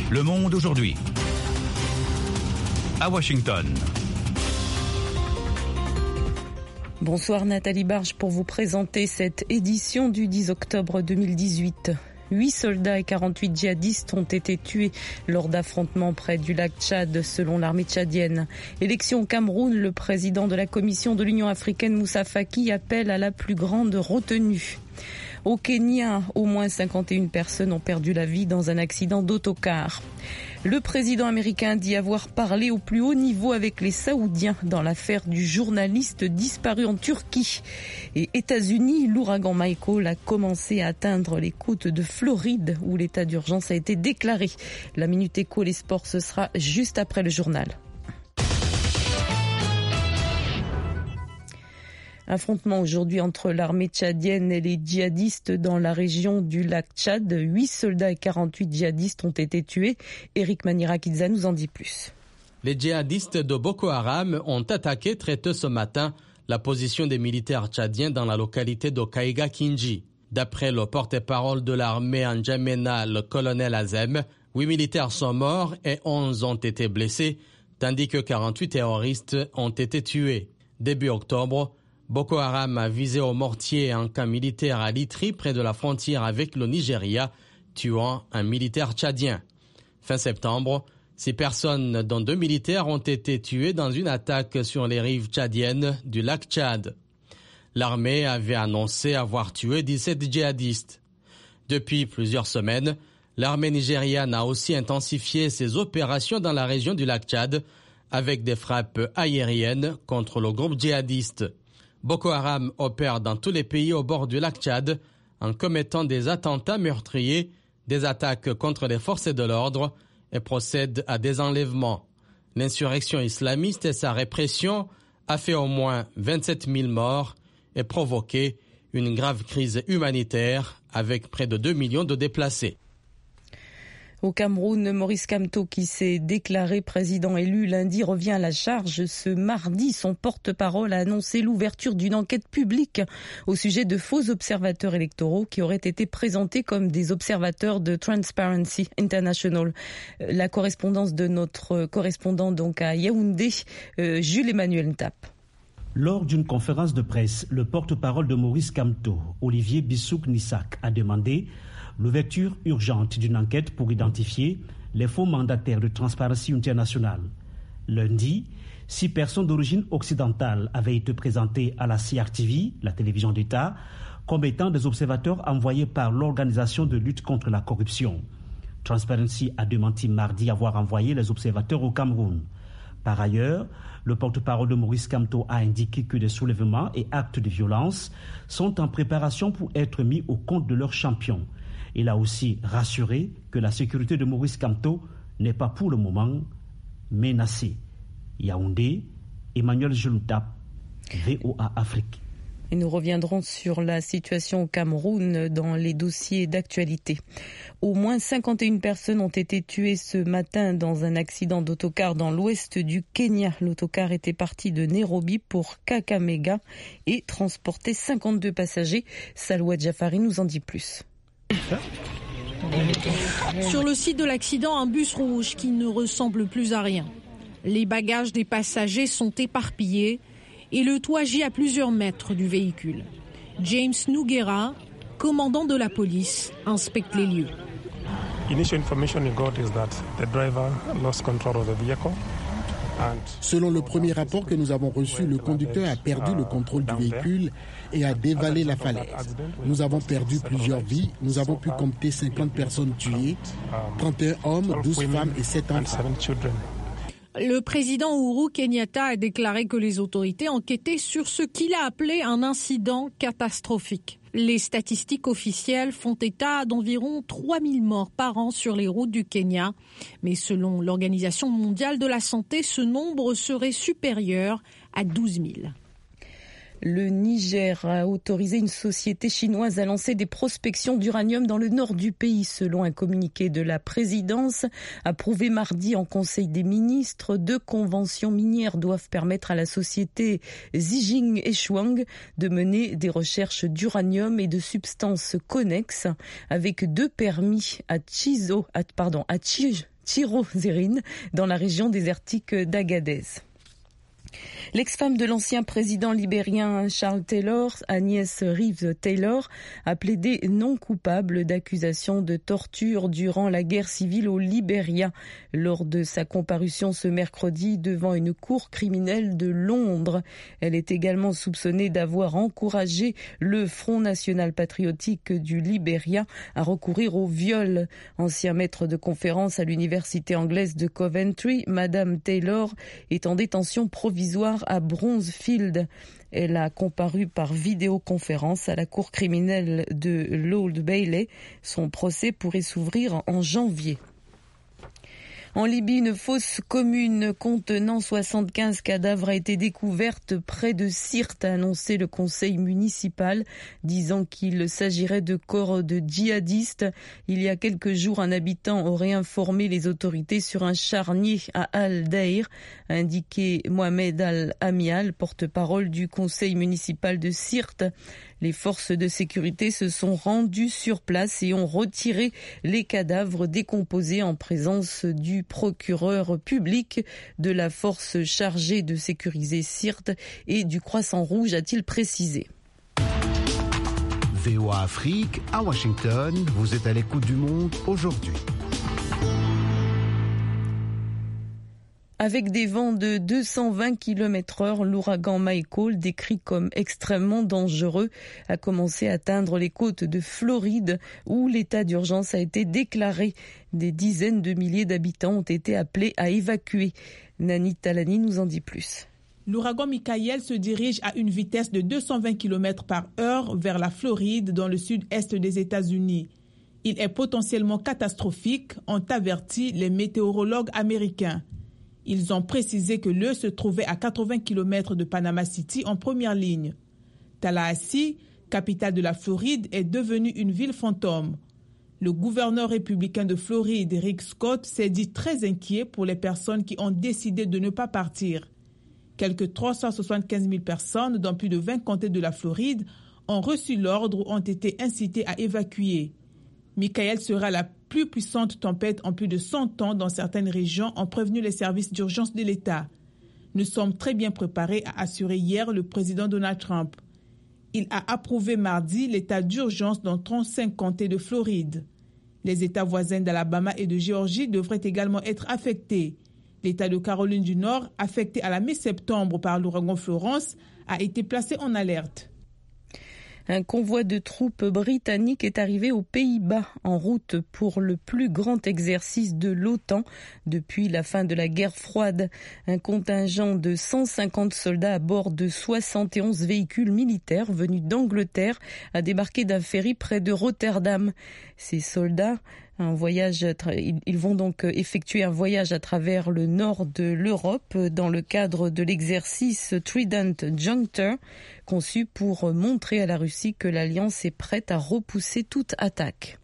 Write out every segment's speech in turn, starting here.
Le Monde aujourd'hui. À Washington. Bonsoir Nathalie Barge pour vous présenter cette édition du 10 octobre 2018. 8 soldats et 48 djihadistes ont été tués lors d'affrontements près du lac Tchad, selon l'armée tchadienne. Élection au Cameroun, le président de la Commission de l'Union africaine, Moussa Faki, appelle à la plus grande retenue. Au Kenya, au moins 51 personnes ont perdu la vie dans un accident d'autocar. Le président américain dit avoir parlé au plus haut niveau avec les Saoudiens dans l'affaire du journaliste disparu en Turquie. Et États-Unis, l'ouragan Michael a commencé à atteindre les côtes de Floride où l'état d'urgence a été déclaré. La Minute Éco, les sports, ce sera juste après le journal. Affrontement aujourd'hui entre l'armée tchadienne et les djihadistes dans la région du lac Tchad. 8 soldats et 48 djihadistes ont été tués. Eric Manirakidza nous en dit plus. Les djihadistes de Boko Haram ont attaqué très tôt ce matin la position des militaires tchadiens dans la localité de Kaiga-Kinji. D'après le porte-parole de l'armée en N'Djamena, le colonel Azem, 8 militaires sont morts et 11 ont été blessés, tandis que 48 terroristes ont été tués. Début octobre, Boko Haram a visé au mortier un camp militaire à Litri, près de la frontière avec le Nigeria, tuant un militaire tchadien. Fin septembre, 6 personnes, dont 2 militaires, ont été tuées dans une attaque sur les rives tchadiennes du lac Tchad. L'armée avait annoncé avoir tué 17 djihadistes. Depuis plusieurs semaines, l'armée nigériane a aussi intensifié ses opérations dans la région du lac Tchad, avec des frappes aériennes contre le groupe djihadiste. Boko Haram opère dans tous les pays au bord du lac Tchad en commettant des attentats meurtriers, des attaques contre les forces de l'ordre et procède à des enlèvements. L'insurrection islamiste et sa répression a fait au moins 27 000 morts et provoqué une grave crise humanitaire avec près de 2 millions de déplacés. Au Cameroun, Maurice Kamto, qui s'est déclaré président élu lundi, revient à la charge. Ce mardi, son porte-parole a annoncé l'ouverture d'une enquête publique au sujet de faux observateurs électoraux qui auraient été présentés comme des observateurs de Transparency International. La correspondance de notre correspondant donc à Yaoundé, Jules-Emmanuel Ntap. Lors d'une conférence de presse, le porte-parole de Maurice Kamto, Olivier Bissouk-Nissak, a demandé l'ouverture urgente d'une enquête pour identifier les faux mandataires de Transparency International. Lundi, 6 personnes d'origine occidentale avaient été présentées à la CRTV, la télévision d'État, comme étant des observateurs envoyés par l'Organisation de lutte contre la corruption. Transparency a démenti mardi avoir envoyé les observateurs au Cameroun. Par ailleurs, le porte-parole de Maurice Kamto a indiqué que des soulèvements et actes de violence sont en préparation pour être mis au compte de leurs champions. Il a aussi rassuré que la sécurité de Maurice Kamto n'est pas pour le moment menacée. Yaoundé, Emmanuel Ntap, VOA Afrique. Et nous reviendrons sur la situation au Cameroun dans les dossiers d'actualité. Au moins 51 personnes ont été tuées ce matin dans un accident d'autocar dans l'ouest du Kenya. L'autocar était parti de Nairobi pour Kakamega et transportait 52 passagers. Salwa Jafari nous en dit plus. Sur le site de l'accident, un bus rouge qui ne ressemble plus à rien. Les bagages des passagers sont éparpillés et le toit gît à plusieurs mètres du véhicule. James Nugera, commandant de la police, inspecte les lieux. Selon le premier rapport que nous avons reçu, le conducteur a perdu le contrôle du véhicule et a dévalé la falaise. Nous avons perdu plusieurs vies. Nous avons pu compter 50 personnes tuées, 31 hommes, 12 femmes et 7 enfants. Le président Uhuru Kenyatta a déclaré que les autorités enquêtaient sur ce qu'il a appelé un incident catastrophique. Les statistiques officielles font état d'environ 3000 morts par an sur les routes du Kenya. Mais selon l'Organisation mondiale de la santé, ce nombre serait supérieur à 12 000. Le Niger a autorisé une société chinoise à lancer des prospections d'uranium dans le nord du pays, selon un communiqué de la présidence approuvé mardi en Conseil des ministres. 2 conventions minières doivent permettre à la société Zijin et Shuang de mener des recherches d'uranium et de substances connexes, avec 2 permis à Chirozérine dans la région désertique d'Agadez. L'ex-femme de l'ancien président libérien Charles Taylor, Agnès Reeves Taylor, a plaidé non coupable d'accusations de torture durant la guerre civile au Libéria lors de sa comparution ce mercredi devant une cour criminelle de Londres. Elle est également soupçonnée d'avoir encouragé le Front national patriotique du Libéria à recourir au viol. Ancien maître de conférence à l'université anglaise de Coventry, Madame Taylor est en détention provisoire à Bronzefield. Elle a comparu par vidéoconférence à la cour criminelle de l'Old Bailey. Son procès pourrait s'ouvrir en janvier. En Libye, une fosse commune contenant 75 cadavres a été découverte près de Sirte, a annoncé le conseil municipal, disant qu'il s'agirait de corps de djihadistes. Il y a quelques jours, un habitant aurait informé les autorités sur un charnier à Al-Daïr, a indiqué Mohamed Al-Amial, porte-parole du conseil municipal de Sirte. Les forces de sécurité se sont rendues sur place et ont retiré les cadavres décomposés en présence du procureur public de la force chargée de sécuriser Sirte et du Croissant Rouge, a-t-il précisé. VOA Afrique, à Washington, vous êtes à l'écoute du monde aujourd'hui. Avec des vents de 220 km/h, l'ouragan Michael, décrit comme extrêmement dangereux, a commencé à atteindre les côtes de Floride où l'état d'urgence a été déclaré. Des dizaines de milliers d'habitants ont été appelés à évacuer. Nani Talani nous en dit plus. L'ouragan Michael se dirige à une vitesse de 220 km/h vers la Floride dans le sud-est des États-Unis. Il est potentiellement catastrophique, ont averti les météorologues américains. Ils ont précisé que l'EU se trouvait à 80 km de Panama City en première ligne. Tallahassee, capitale de la Floride, est devenue une ville fantôme. Le gouverneur républicain de Floride, Rick Scott, s'est dit très inquiet pour les personnes qui ont décidé de ne pas partir. Quelques 375 000 personnes dans plus de 20 comtés de la Floride ont reçu l'ordre ou ont été incitées à évacuer. Michael sera la plus puissante tempête en plus de 100 ans dans certaines régions, ont prévenu les services d'urgence de l'État. Nous sommes très bien préparés, a assuré hier le président Donald Trump. Il a approuvé mardi l'état d'urgence dans 35 comtés de Floride. Les États voisins d'Alabama et de Géorgie devraient également être affectés. L'État de Caroline du Nord, affecté à la mi-septembre par l'ouragan Florence, a été placé en alerte. Un convoi de troupes britanniques est arrivé aux Pays-Bas en route pour le plus grand exercice de l'OTAN depuis la fin de la guerre froide. Un contingent de 150 soldats à bord de 71 véhicules militaires venus d'Angleterre a débarqué d'un ferry près de Rotterdam. Ces soldats ils vont donc effectuer un voyage à travers le nord de l'Europe dans le cadre de l'exercice Trident Juncture, conçu pour montrer à la Russie que l'Alliance est prête à repousser toute attaque.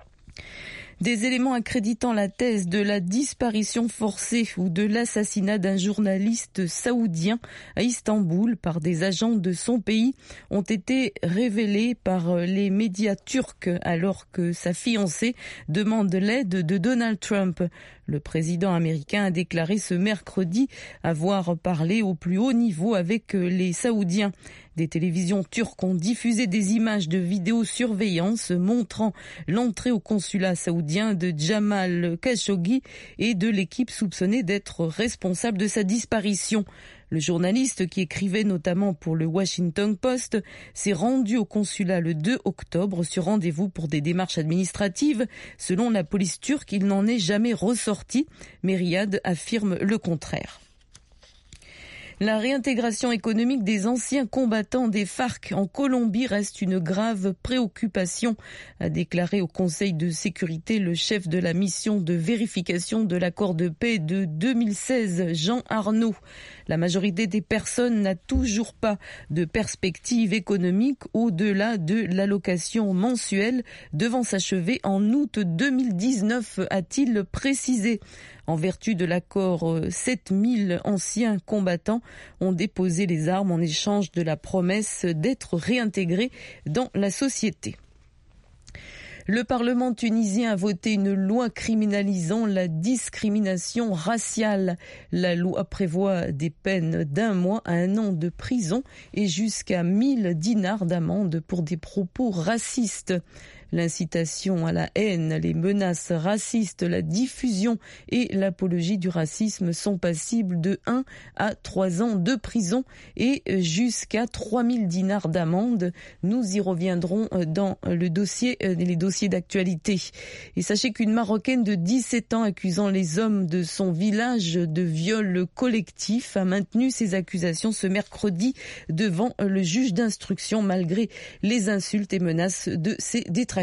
Des éléments accréditant la thèse de la disparition forcée ou de l'assassinat d'un journaliste saoudien à Istanbul par des agents de son pays ont été révélés par les médias turcs alors que sa fiancée demande l'aide de Donald Trump. Le président américain a déclaré ce mercredi avoir parlé au plus haut niveau avec les Saoudiens. Des télévisions turques ont diffusé des images de vidéosurveillance montrant l'entrée au consulat saoudien de Jamal Khashoggi et de l'équipe soupçonnée d'être responsable de sa disparition. Le journaliste, qui écrivait notamment pour le Washington Post, s'est rendu au consulat le 2 octobre sur rendez-vous pour des démarches administratives. Selon la police turque, il n'en est jamais ressorti, mais Riyad affirme le contraire. La réintégration économique des anciens combattants des FARC en Colombie reste une grave préoccupation, a déclaré au Conseil de sécurité le chef de la mission de vérification de l'accord de paix de 2016, Jean Arnaud. La majorité des personnes n'a toujours pas de perspective économique au-delà de l'allocation mensuelle devant s'achever en août 2019, a-t-il précisé. En vertu de l'accord, 7000 anciens combattants ont déposé les armes en échange de la promesse d'être réintégrés dans la société. Le Parlement tunisien a voté une loi criminalisant la discrimination raciale. La loi prévoit des peines d'1 mois à 1 an de prison et jusqu'à 1000 dinars d'amende pour des propos racistes. L'incitation à la haine, les menaces racistes, la diffusion et l'apologie du racisme sont passibles de 1 à 3 ans de prison et jusqu'à 3000 dinars d'amende. Nous y reviendrons dans les dossiers d'actualité. Et sachez qu'une Marocaine de 17 ans accusant les hommes de son village de viol collectif a maintenu ses accusations ce mercredi devant le juge d'instruction malgré les insultes et menaces de ses détracteurs.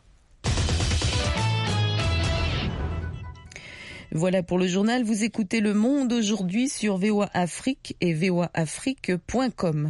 Voilà pour le journal. Vous écoutez Le Monde aujourd'hui sur VOA Afrique et voaafrique.com.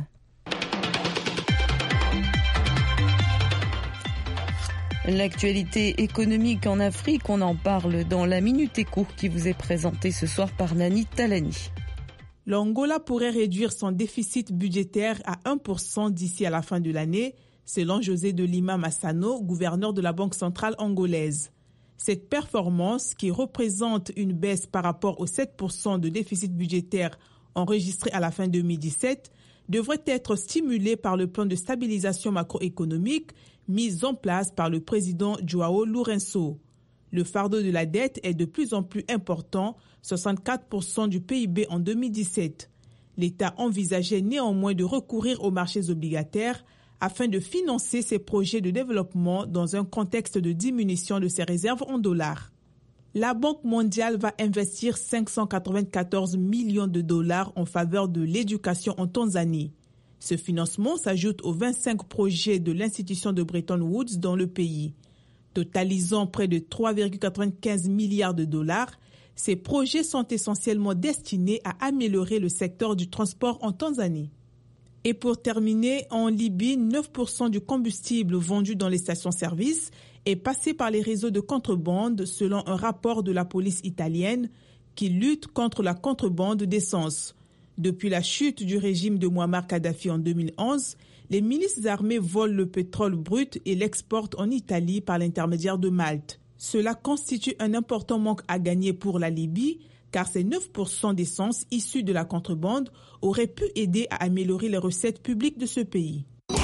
L'actualité économique en Afrique, on en parle dans la Minute Éco qui vous est présentée ce soir par Nani Talani. L'Angola pourrait réduire son déficit budgétaire à 1% d'ici à la fin de l'année, selon José de Lima Massano, gouverneur de la Banque centrale angolaise. Cette performance, qui représente une baisse par rapport aux 7% de déficit budgétaire enregistré à la fin 2017, devrait être stimulée par le plan de stabilisation macroéconomique mis en place par le président João Lourenço. Le fardeau de la dette est de plus en plus important, 64% du PIB en 2017. L'État envisageait néanmoins de recourir aux marchés obligataires afin de financer ses projets de développement dans un contexte de diminution de ses réserves en dollars. La Banque mondiale va investir 594 millions de dollars en faveur de l'éducation en Tanzanie. Ce financement s'ajoute aux 25 projets de l'institution de Bretton Woods dans le pays. Totalisant près de 3,95 milliards de dollars, ces projets sont essentiellement destinés à améliorer le secteur du transport en Tanzanie. Et pour terminer, en Libye, 9% du combustible vendu dans les stations-service est passé par les réseaux de contrebande selon un rapport de la police italienne qui lutte contre la contrebande d'essence. Depuis la chute du régime de Muammar Kadhafi en 2011, les milices armées volent le pétrole brut et l'exportent en Italie par l'intermédiaire de Malte. Cela constitue un important manque à gagner pour la Libye, car ces 9% d'essence issus de la contrebande auraient pu aider à améliorer les recettes publiques de ce pays.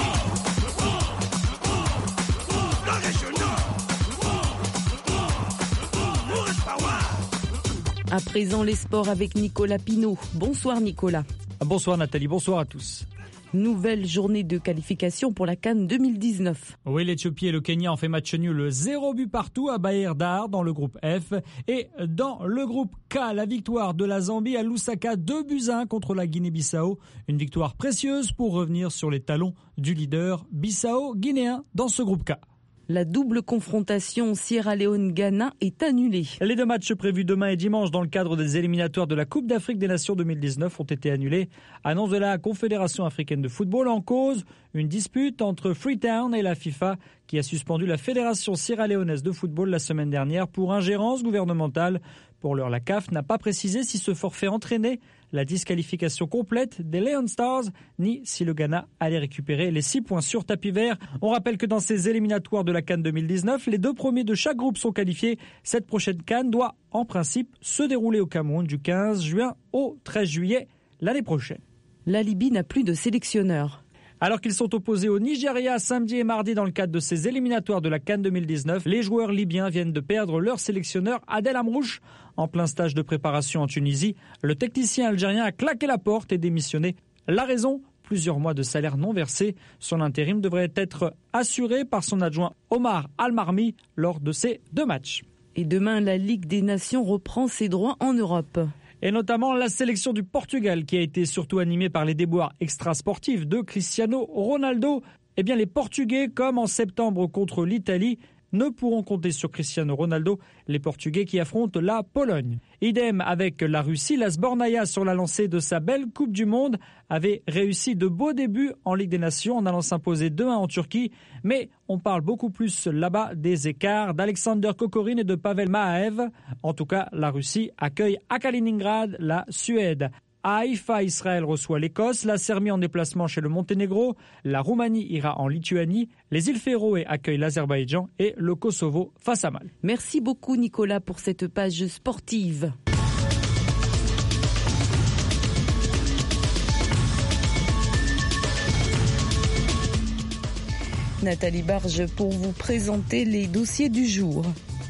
À présent, les sports avec Nicolas Pinault. Bonsoir Nicolas. Bonsoir Nathalie, bonsoir à tous. Nouvelle journée de qualification pour la CAN 2019. Oui, l'Éthiopie et le Kenya ont fait match nul 0 but partout à Bahir Dar dans le groupe F. Et dans le groupe K, la victoire de la Zambie à Lusaka 2-1 contre la Guinée-Bissau. Une victoire précieuse pour revenir sur les talons du leader bissau-guinéen dans ce groupe K. La double confrontation Sierra Leone-Ghana est annulée. Les 2 matchs prévus demain et dimanche dans le cadre des éliminatoires de la Coupe d'Afrique des Nations 2019 ont été annulés. Annonce de la Confédération africaine de football en cause. Une dispute entre Freetown et la FIFA qui a suspendu la Fédération sierra-léonaise de football la semaine dernière pour ingérence gouvernementale. Pour l'heure, la CAF n'a pas précisé si ce forfait entraînait la disqualification complète des Leon Stars, ni si le Ghana allait récupérer les 6 points sur tapis vert. On rappelle que dans ces éliminatoires de la CAN 2019, les 2 premiers de chaque groupe sont qualifiés. Cette prochaine CAN doit, en principe, se dérouler au Cameroun du 15 juin au 13 juillet l'année prochaine. La Libye n'a plus de sélectionneur. Alors qu'ils sont opposés au Nigeria samedi et mardi dans le cadre de ces éliminatoires de la CAN 2019, les joueurs libyens viennent de perdre leur sélectionneur Adel Amrouche. En plein stage de préparation en Tunisie, le technicien algérien a claqué la porte et démissionné. La raison ? Plusieurs mois de salaire non versés. Son intérim devrait être assuré par son adjoint Omar Al-Marmi lors de ces 2 matchs. Et demain, la Ligue des Nations reprend ses droits en Europe. Et notamment la sélection du Portugal qui a été surtout animée par les déboires extrasportifs de Cristiano Ronaldo. Eh bien les Portugais, comme en septembre contre l'Italie, ne pourront compter sur Cristiano Ronaldo, les Portugais qui affrontent la Pologne. Idem avec la Russie, la Sbornaïa sur la lancée de sa belle Coupe du Monde avait réussi de beaux débuts en Ligue des Nations en allant s'imposer 2-1 en Turquie, mais on parle beaucoup plus là-bas des écarts d'Alexander Kokorin et de Pavel Mahaev. En tout cas, la Russie accueille à Kaliningrad la Suède. À Haïfa, Israël reçoit l'Écosse, la Serbie en déplacement chez le Monténégro, la Roumanie ira en Lituanie, les îles Féroé accueillent l'Azerbaïdjan et le Kosovo face à Malte. Merci beaucoup Nicolas pour cette page sportive. Nathalie Barge pour vous présenter les dossiers du jour.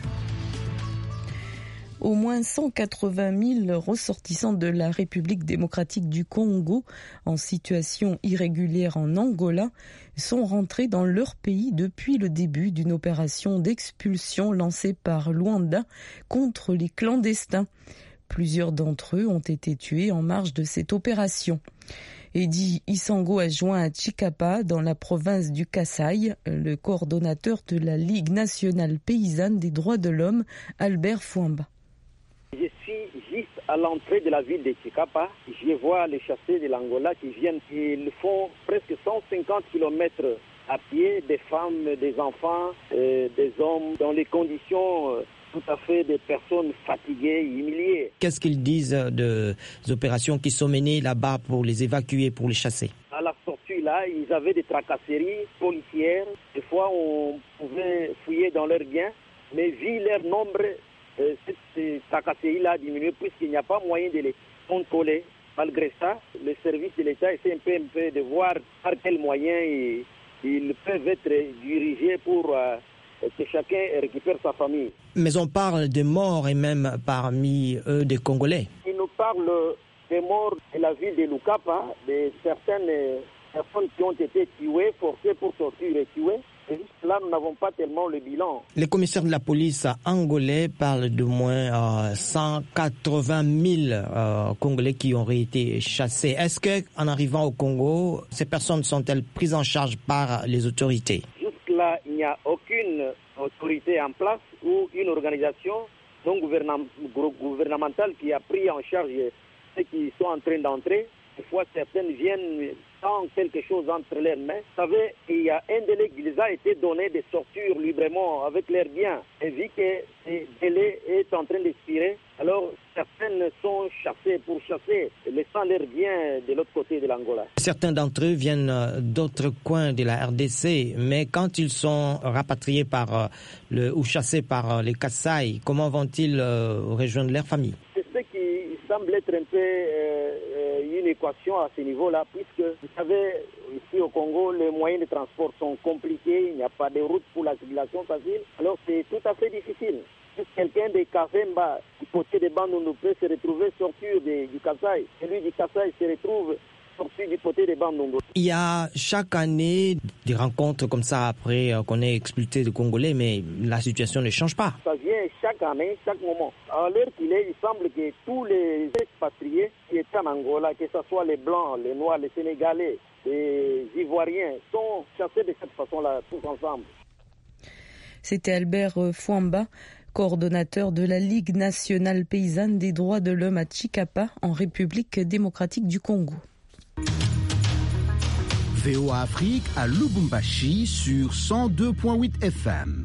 Au moins 180 000 ressortissants de la République démocratique du Congo en situation irrégulière en Angola sont rentrés dans leur pays depuis le début d'une opération d'expulsion lancée par Luanda contre les clandestins. Plusieurs d'entre eux ont été tués en marge de cette opération. Eddy Isango a joint à Chikapa, dans la province du Kasaï, le coordonnateur de la Ligue nationale paysanne des droits de l'homme, Albert Fouamba. Je suis juste à l'entrée de la ville de Chikapa. Je vois les chassés de l'Angola qui viennent. Ils font presque 150 km à pied, des femmes, des enfants, des hommes, dans les conditions tout à fait des personnes fatiguées, humiliées. Qu'est-ce qu'ils disent des opérations qui sont menées là-bas pour les évacuer, pour les chasser? À la sortie là, ils avaient des tracasseries policières. Des fois, on pouvait fouiller dans leurs biens, mais vu leur nombre, cette tracasserie-là a diminué puisqu'il n'y a pas moyen de les contrôler. Malgré ça, le service de l'État essaie un peu de voir par quels moyens ils peuvent être dirigés pour que chacun récupère sa famille. Mais on parle de morts et même parmi eux des Congolais. Ils nous parlent des morts de la ville de Lukapa, de certaines personnes qui ont été tuées, forcées pour torture et tuées. Et là, nous n'avons pas tellement le bilan. Les commissaires de la police angolais parlent de moins 180 000 Congolais qui auraient été chassés. Est-ce qu'en arrivant au Congo, ces personnes sont-elles prises en charge par les autorités? Jusque-là, il n'y a aucune autorité en place ou une organisation non gouvernementale qui a pris en charge ceux qui sont en train d'entrer. Des fois, certaines viennent sans quelque chose entre leurs mains. Vous savez, il y a un délai qui les a été donné de sortir librement avec leurs biens. Et vu que ce délai est en train d'expirer, alors certaines sont chassées pour chasser, laissant leurs biens de l'autre côté de l'Angola. Certains d'entre eux viennent d'autres coins de la RDC, mais quand ils sont rapatriés ou chassés par les Kasaï, comment vont-ils rejoindre leur famille? C'est ce qui semble être un peu une équation à ce niveau-là, puisque, vous savez, ici au Congo, les moyens de transport sont compliqués, il n'y a pas de route pour la circulation facile, alors c'est tout à fait difficile. Si quelqu'un de Kavemba, du côté de Bandundu, peut se retrouver sortir du Kasaï, celui du Kasaï se retrouve sorti du côté de Bandundu. Il y a chaque année des rencontres comme ça après qu'on ait expulsé les Congolais, mais la situation ne change pas. Ça vient chaque année, chaque moment. À l'heure qu'il est, il semble que tous les expatriés qui étaient en Angola, que ce soit les Blancs, les Noirs, les Sénégalais, les Ivoiriens, sont chassés de cette façon-là, tous ensemble. C'était Albert Fouamba, coordonnateur de la Ligue nationale paysanne des droits de l'homme à Chikapa, en République démocratique du Congo. VOA Afrique à Lubumbashi sur 102.8 FM.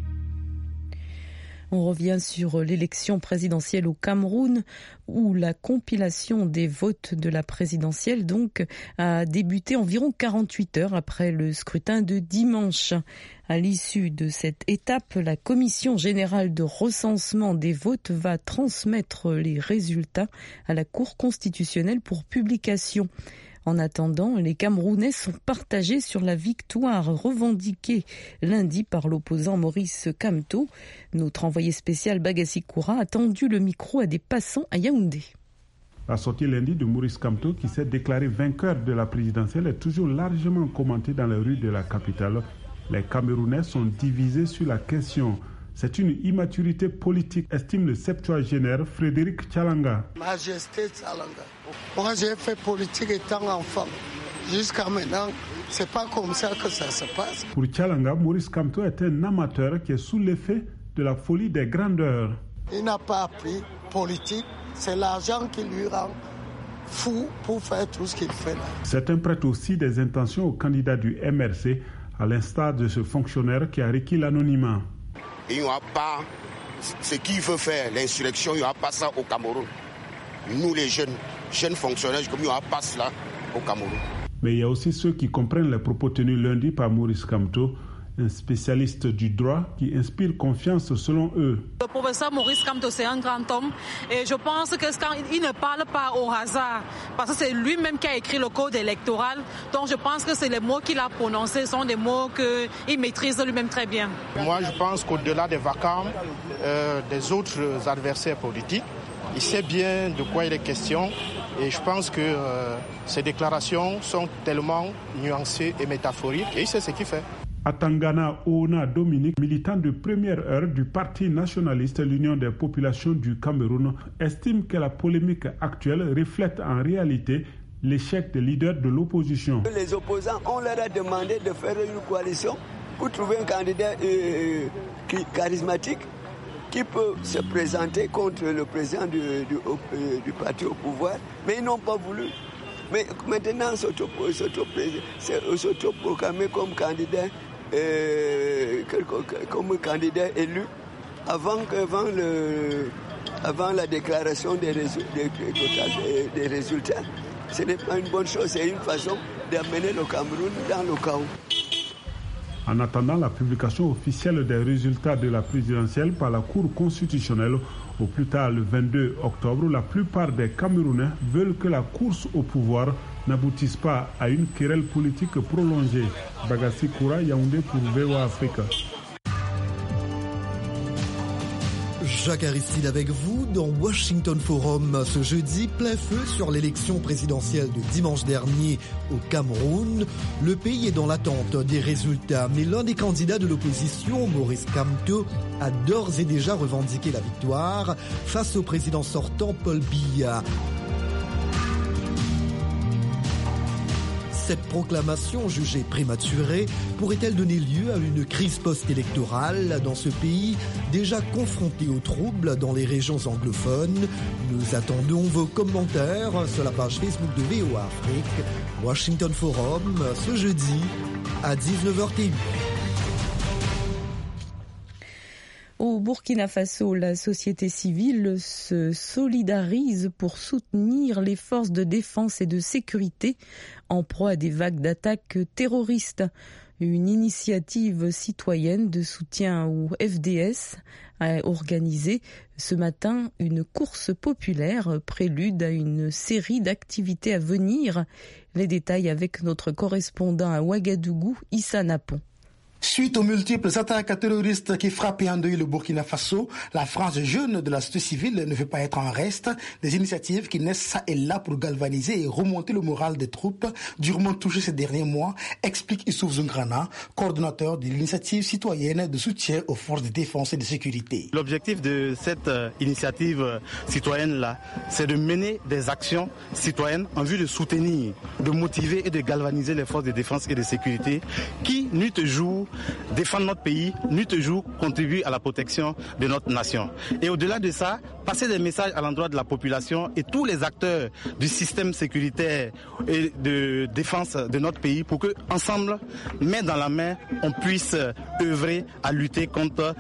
On revient sur l'élection présidentielle au Cameroun où la compilation des votes de la présidentielle donc a débuté environ 48 heures après le scrutin de dimanche. À l'issue de cette étape, la Commission générale de recensement des votes va transmettre les résultats à la Cour constitutionnelle pour publication. En attendant, les Camerounais sont partagés sur la victoire revendiquée lundi par l'opposant Maurice Kamto. Notre envoyé spécial Bagassi Koura a tendu le micro à des passants à Yaoundé. La sortie lundi de Maurice Kamto, qui s'est déclaré vainqueur de la présidentielle, est toujours largement commentée dans les rues de la capitale. Les Camerounais sont divisés sur la question. C'est une immaturité politique, estime le septuagénaire Frédéric Tchalanga. Majesté Tchalanga. Moi, j'ai fait politique étant enfant. Jusqu'à maintenant, c'est pas comme ça que ça se passe. Pour Tchalanga, Maurice Kamto est un amateur qui est sous l'effet de la folie des grandeurs. Il n'a pas appris politique. C'est l'argent qui lui rend fou pour faire tout ce qu'il fait là. Certains prêtent aussi des intentions au candidat du MRC, à l'instar de ce fonctionnaire qui a requis l'anonymat. Il n'y aura pas ce qu'il veut faire, l'insurrection, il n'y aura pas ça au Cameroun. Nous les jeunes, jeunes fonctionnaires comme il y aura passe là au Cameroun. Mais il y a aussi ceux qui comprennent les propos tenus lundi par Maurice Kamto, un spécialiste du droit qui inspire confiance selon eux. Le professeur Maurice Kamto, c'est un grand homme et je pense qu'il ne parle pas au hasard parce que c'est lui-même qui a écrit le code électoral. Donc je pense que c'est les mots qu'il a prononcés sont des mots qu'il maîtrise lui-même très bien. Moi je pense qu'au-delà des vacarmes des autres adversaires politiques, il sait bien de quoi il est question et je pense que ces déclarations sont tellement nuancées et métaphoriques et il sait ce qu'il fait. Atangana Oona Dominique, militant de première heure du Parti nationaliste l'Union des populations du Cameroun, estime que la polémique actuelle reflète en réalité l'échec des leaders de l'opposition. Les opposants, on leur a demandé de faire une coalition pour trouver un candidat charismatique qui peut se présenter contre le président du parti au pouvoir, mais ils n'ont pas voulu. Mais maintenant, s'autoproclamer comme candidat élu avant la déclaration des résultats, ce n'est pas une bonne chose, c'est une façon d'amener le Cameroun dans le chaos. En attendant la publication officielle des résultats de la présidentielle par la Cour constitutionnelle, au plus tard le 22 octobre, la plupart des Camerounais veulent que la course au pouvoir n'aboutisse pas à une querelle politique prolongée. Bagassi Koura, Yaoundé pour VOA Afrique. Jacques Aristide avec vous dans Washington Forum ce jeudi, plein feu sur l'élection présidentielle de dimanche dernier au Cameroun. Le pays est dans l'attente des résultats, mais l'un des candidats de l'opposition, Maurice Kamto, a d'ores et déjà revendiqué la victoire face au président sortant Paul Biya. Cette proclamation jugée prématurée pourrait-elle donner lieu à une crise post-électorale dans ce pays déjà confronté aux troubles dans les régions anglophones? Nous attendons vos commentaires sur la page Facebook de VOA Afrique. Washington Forum, ce jeudi à 19h08. Au Burkina Faso, la société civile se solidarise pour soutenir les forces de défense et de sécurité en proie à des vagues d'attaques terroristes. Une initiative citoyenne de soutien au FDS a organisé ce matin une course populaire, prélude à une série d'activités à venir. Les détails avec notre correspondant à Ouagadougou, Issa Napon. Suite aux multiples attaques terroristes qui frappent et endeuillent le Burkina Faso, la frange jeune de la société civile ne veut pas être en reste. Des initiatives qui naissent ça et là pour galvaniser et remonter le moral des troupes durement touchées ces derniers mois, explique Issouf Zungrana, coordonnateur de l'initiative citoyenne de soutien aux forces de défense et de sécurité. L'objectif de cette initiative citoyenne-là, c'est de mener des actions citoyennes en vue de soutenir, de motiver et de galvaniser les forces de défense et de sécurité qui, nuit et jour, défendre notre pays, nuit et jour, contribuer à la protection de notre nation. Et au-delà de ça, passer des messages à l'endroit de la population et tous les acteurs du système sécuritaire et de défense de notre pays pour que, ensemble, main dans la main, on puisse œuvrer à lutter contre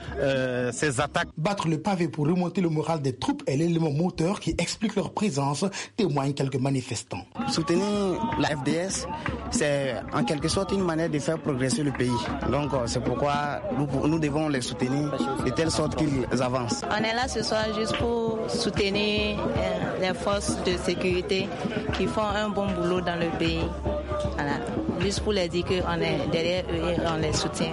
ces attaques. Battre le pavé pour remonter le moral des troupes est l'élément moteur qui explique leur présence, témoignent quelques manifestants. Soutenir la FDS, c'est en quelque sorte une manière de faire progresser le pays. Donc c'est pourquoi nous devons les soutenir de telle sorte qu'ils avancent. On est là ce soir juste pour soutenir les forces de sécurité qui font un bon boulot dans le pays. Voilà. Juste pour leur dire qu'on est derrière eux et on les soutient.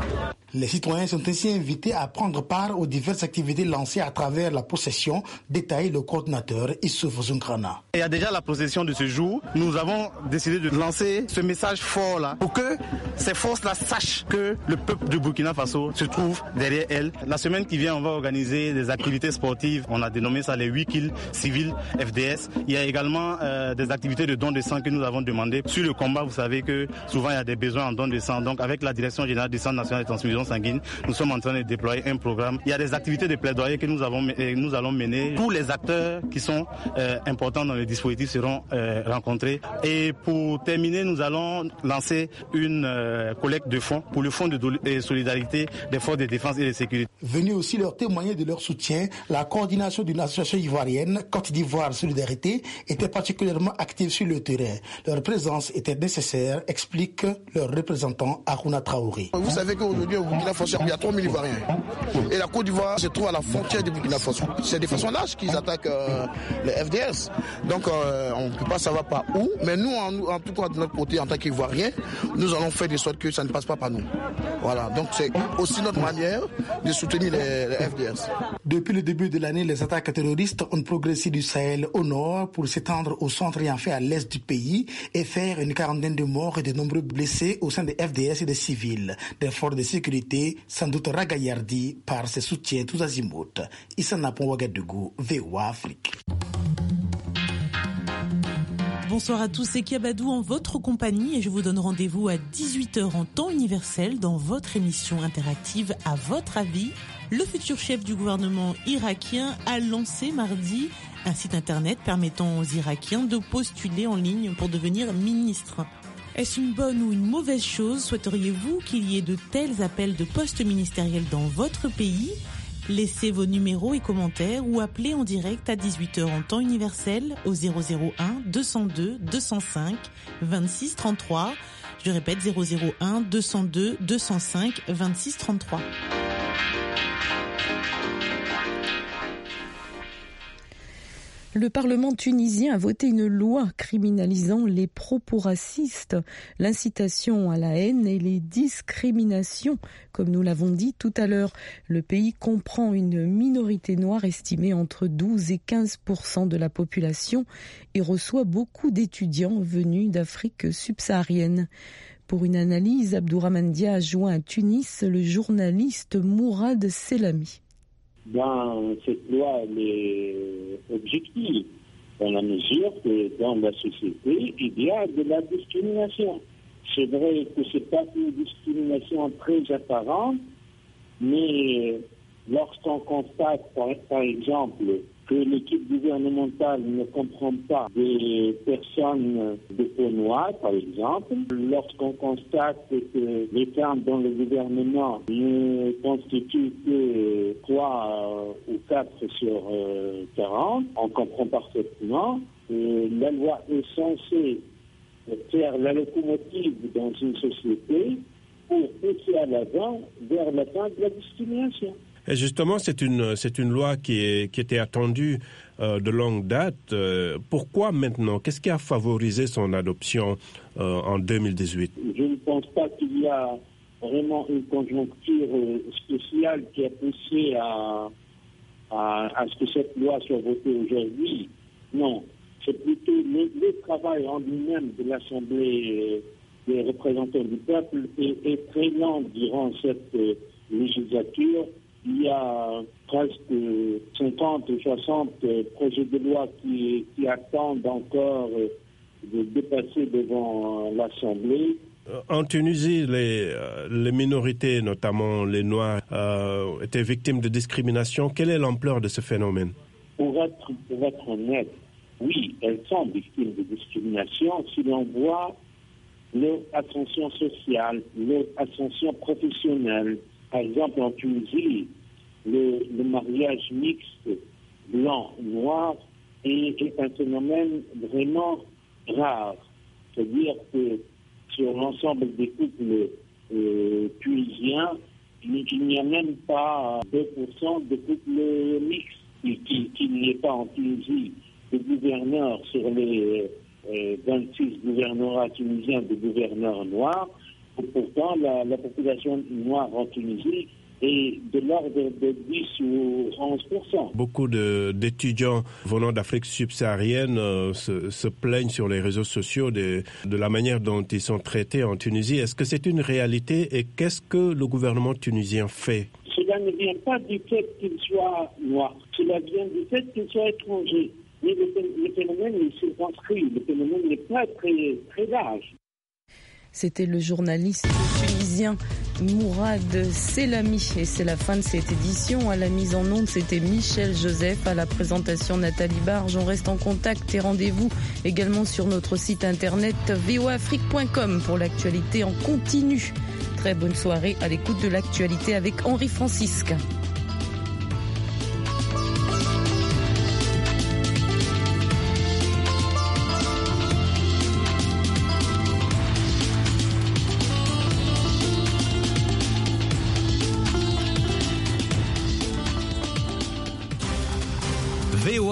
Les citoyens sont ainsi invités à prendre part aux diverses activités lancées à travers la procession, détaille le coordinateur Issouf Zungrana. Il y a déjà la procession de ce jour. Nous avons décidé de lancer ce message fort-là pour que ces forces-là sachent que le peuple du Burkina Faso se trouve derrière elles. La semaine qui vient, on va organiser des activités sportives. On a dénommé ça les 8 kills civils FDS. Il y a également des activités de don de sang que nous avons demandé. Sur le combat, vous savez que souvent il y a des besoins en don de sang. Donc avec la Direction générale du Centre national de transfusion consanguine. Nous sommes en train de déployer un programme. Il y a des activités de plaidoyer que nous allons mener. Tous les acteurs qui sont importants dans le dispositif seront rencontrés. Et pour terminer, nous allons lancer une collecte de fonds pour le fonds de solidarité des forces de défense et de sécurité. Venus aussi leur témoigner de leur soutien, la coordination d'une association ivoirienne, Côte d'Ivoire Solidarité, était particulièrement active sur le terrain. Leur présence était nécessaire, explique leur représentant Aruna Traoré. Vous savez qu'aujourd'hui au Burkina Faso, il y a 3 000 Ivoiriens. Et la Côte d'Ivoire se trouve à la frontière du Burkina Faso. C'est de façon lâche qu'ils attaquent les FDS. Donc on ne peut pas savoir par où. Mais nous, en tout cas de notre côté, en tant qu'Ivoiriens, nous allons faire de sorte que ça ne passe pas par nous. Voilà. Donc c'est aussi notre manière de soutenir les FDS. Depuis le début de l'année, les attaques terroristes ont progressé du Sahel au nord pour s'étendre au centre et en fait à l'est du pays et faire une quarantaine de morts et de nombreux blessés au sein des FDS et des civils. Des forces de sécurité, sans doute ragaillardis par ses soutiens tous azimuts. Issa Napon Ouagadougou, VOA Afrique. Bonsoir à tous, c'est Kiabadou en votre compagnie et je vous donne rendez-vous à 18h en temps universel dans votre émission interactive À votre avis. Le futur chef du gouvernement irakien a lancé mardi un site internet permettant aux Irakiens de postuler en ligne pour devenir ministre. Est-ce une bonne ou une mauvaise chose? Souhaiteriez-vous qu'il y ait de tels appels de postes ministériels dans votre pays? Laissez vos numéros et commentaires ou appelez en direct à 18h en temps universel au 001 202 205 26 33. Je répète 001 202 205 26 33. Le Parlement tunisien a voté une loi criminalisant les propos racistes, l'incitation à la haine et les discriminations, comme nous l'avons dit tout à l'heure. Le pays comprend une minorité noire estimée entre 12 et 15% de la population et reçoit beaucoup d'étudiants venus d'Afrique subsaharienne. Pour une analyse, Abdourahmane Dia a joint à Tunis le journaliste Mourad Selami. Cette loi est objective, dans la mesure que dans la société, il y a de la discrimination. C'est vrai que ce n'est pas une discrimination très apparente, mais lorsqu'on constate, par exemple, que l'équipe gouvernementale ne comprend pas des personnes de peau noire, par exemple, lorsqu'on constate que les femmes dans le gouvernement ne constituent que 3 ou 4 sur 40, on comprend parfaitement que la loi est censée faire la locomotive dans une société pour pousser à l'avant vers la fin de la discrimination. Et justement, c'est une loi qui était attendue de longue date. Pourquoi maintenant? Qu'est-ce qui a favorisé son adoption en 2018? Je ne pense pas qu'il y a vraiment une conjoncture spéciale qui a poussé à ce que cette loi soit votée aujourd'hui. Non, c'est plutôt le travail en lui-même de l'Assemblée des représentants du peuple est très lent durant cette législature. Il y a presque 50 ou 60 projets de loi qui attendent encore de dépasser devant l'Assemblée. En Tunisie, les minorités, notamment les Noirs, étaient victimes de discrimination. Quelle est l'ampleur de ce phénomène? Pour être honnête, oui, elles sont victimes de discrimination si l'on voit leur ascension sociale, leur ascension professionnelle. Par exemple, en Tunisie, le mariage mixte blanc-noir est un phénomène vraiment rare. C'est-à-dire que sur l'ensemble des couples tunisiens, il n'y a même pas 2% de couples mixtes. Qu'il n'y ait pas en Tunisie de gouverneurs sur les 26 gouvernorats tunisiens de gouverneurs noirs. Pourtant, la population noire en Tunisie est de l'ordre de 10 ou 11%. Beaucoup d'étudiants venant d'Afrique subsaharienne se plaignent sur les réseaux sociaux de la manière dont ils sont traités en Tunisie. Est-ce que c'est une réalité et qu'est-ce que le gouvernement tunisien fait? Cela ne vient pas du fait qu'ils soient noirs. Cela vient du fait qu'ils soient étrangers. Mais le phénomène est circonscrit. Le phénomène n'est pas très, très large. C'était le journaliste tunisien Mourad Selami. Et c'est la fin de cette édition. À la mise en onde, c'était Michel Joseph. À la présentation, Nathalie Barge. On reste en contact et rendez-vous également sur notre site internet voafrique.com pour l'actualité en continu. Très bonne soirée à l'écoute de l'actualité avec Henri Francisque.